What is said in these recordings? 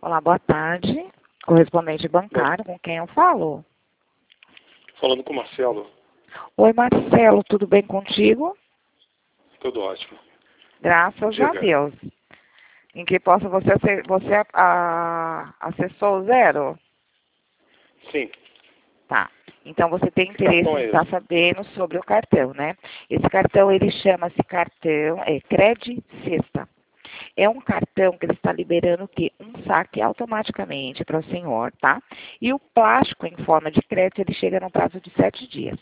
Olá, boa tarde. Correspondente bancário, com quem eu falo? Falando com o Marcelo. Oi, Marcelo, tudo bem contigo? Tudo ótimo. Graças a Deus. Em que posso você acessou o zero? Sim. Tá. Então você tem Que cartão interesse é em estar esse? sabendo sobre o cartão, né? Esse cartão, ele chama-se cartão, Cred Sexta. É um cartão que ele está liberando o quê? Um saque automaticamente para o senhor, tá? E o plástico em forma de crédito, ele chega no prazo de 7 dias.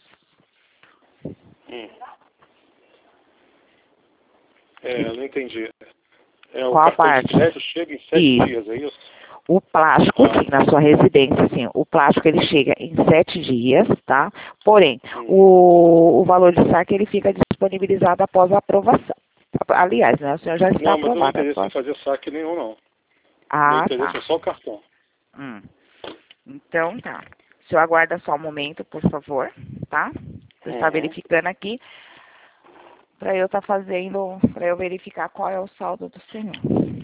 Eu não entendi. O Qual a cartão de parte? crédito chega em 7 dias, é isso? O plástico, sim, na sua residência, sim. O plástico, ele chega em 7 dias, tá? Porém, o valor de saque, ele fica disponibilizado após a aprovação. Aliás, né, o senhor já está Não, mas eu não aprovado. interesse em fazer saque nenhum, não. Meu Ah, interesse tá. é só o cartão. Então, tá. O senhor aguarda só um momento, por favor, tá? Você está verificando aqui para eu estar fazendo, para eu verificar qual é o saldo do senhor.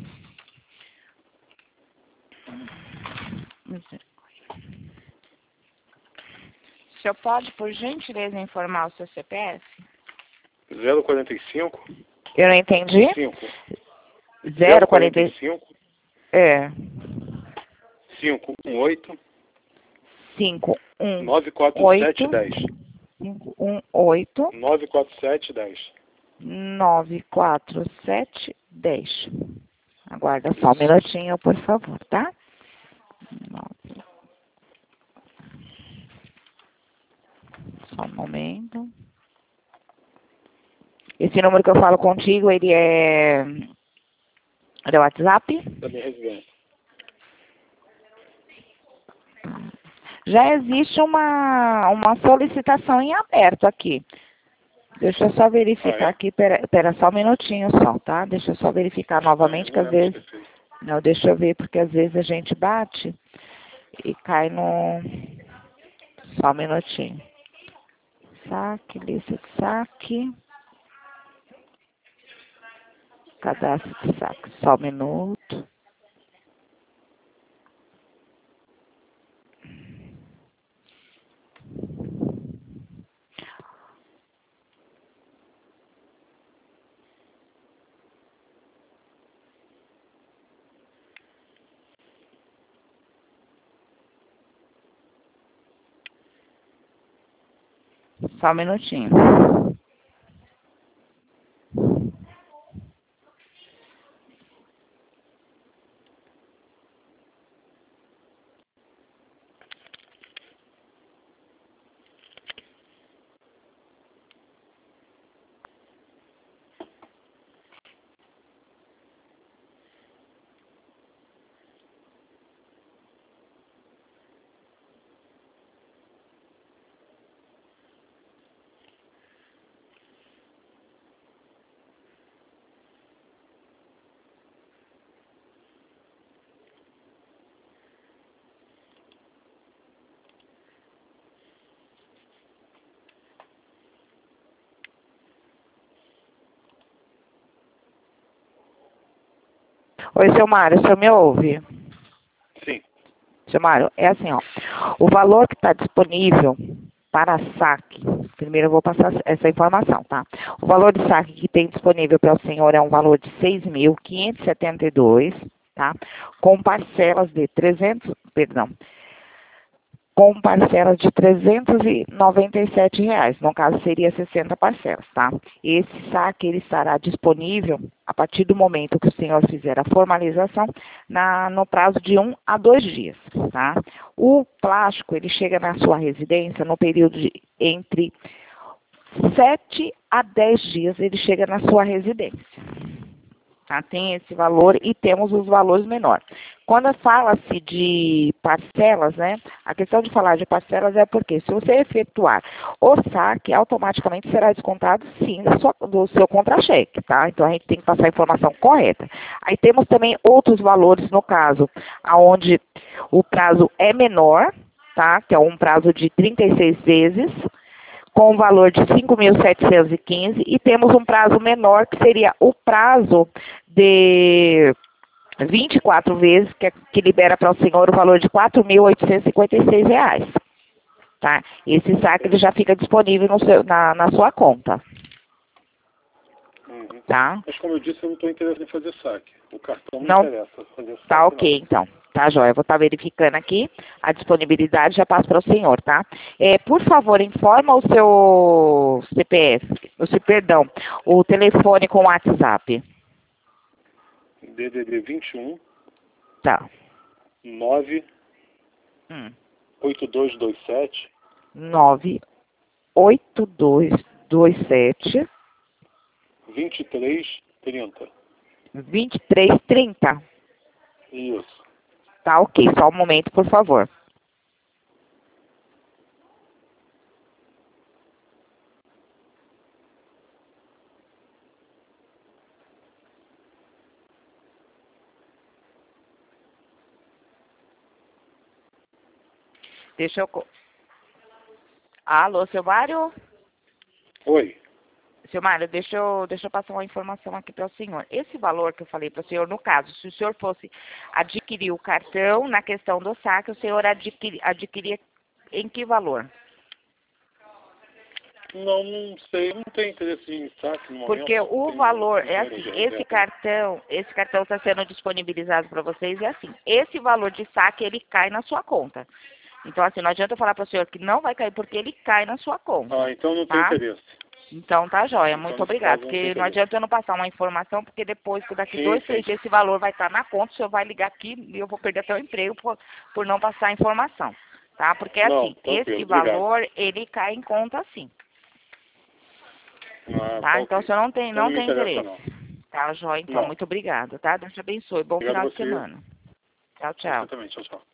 O senhor pode, por gentileza, informar o seu CPF? 045 Eu não entendi. 045 É. 518 518 94710. 518 94710. 94710. Aguarda só um minutinho, por favor, tá? Só um momento. Esse número que eu falo contigo, ele é WhatsApp? Da minha residência. Já existe uma solicitação em aberto aqui. Deixa eu só verificar aqui, pera só um minutinho só, tá? Deixa eu só verificar novamente, que às vezes... Não, deixa eu ver, porque às vezes a gente bate e cai no... Só um minutinho. Saque, lista de saque. Cadastro de saque. Só um minuto. Só um minutinho. Oi, seu Mário, o senhor me ouve? Sim. Seu Mário, é assim, ó. O valor que está disponível para saque, primeiro eu vou passar essa informação, tá? O valor de saque que tem disponível para o senhor é um valor de 6.572, tá? Com parcelas de 300, perdão, com parcelas de R$ 397. No caso, seria 60 parcelas, tá? Esse saque, ele estará disponível a partir do momento que o senhor fizer a formalização no prazo de 1 a 2 dias, tá? O plástico, ele chega na sua residência no período de entre 7 a 10 dias, ele chega na sua residência. Tá? Tem esse valor e temos os valores menores. Quando fala-se de parcelas, né? A questão de falar de parcelas é porque se você efetuar o saque, automaticamente será descontado, sim, do seu contra-cheque, tá? Então, a gente tem que passar a informação correta. Aí temos também outros valores, no caso, onde o prazo é menor, tá? Que é um prazo de 36 vezes, com um valor de 5.715, e temos um prazo menor, que seria o prazo de 24 vezes, que libera para o senhor o valor de R$ 4.856. Tá? Esse saque ele já fica disponível na sua conta. Uhum. Tá? Mas como eu disse, eu não estou interessado em fazer saque. O cartão Não interessa fazer saque. Tá ok, não. então. Tá, joia. Eu vou estar verificando aqui a disponibilidade, já passo para o senhor, tá? Por favor, informa o seu CPF, perdão, o telefone com o WhatsApp. DDD 21 Tá. 9 8227 98227 2330. 2330. Isso. Tá ok, só um momento, por favor. Deixa eu... Alô, seu Mário? Oi. Seu Mário, deixa eu passar uma informação aqui para o senhor. Esse valor que eu falei para o senhor, no caso, se o senhor fosse adquirir o cartão, na questão do saque, o senhor adquiria em que valor? Não sei, não tenho interesse em saque no momento. Porque o valor é assim, esse cartão está sendo disponibilizado para vocês, é assim, esse valor de saque, ele cai na sua conta. Então, assim, não adianta eu falar para o senhor que não vai cair, porque ele cai na sua conta. Ah, então não tem interesse. Então tá joia, Então, muito obrigado. Porque não adianta eu não passar uma informação, porque depois, daqui 2, 3 dias, esse valor vai estar na conta, o senhor vai ligar aqui e eu vou perder até o emprego por não passar a informação. Tá? Porque assim, esse valor, ele cai em conta sim. Tá? Então o senhor não tem interesse. Não. Tá joia, então, muito obrigado, tá? Deus te abençoe. Bom final de semana. Tchau, tchau. Exatamente, tchau, tchau.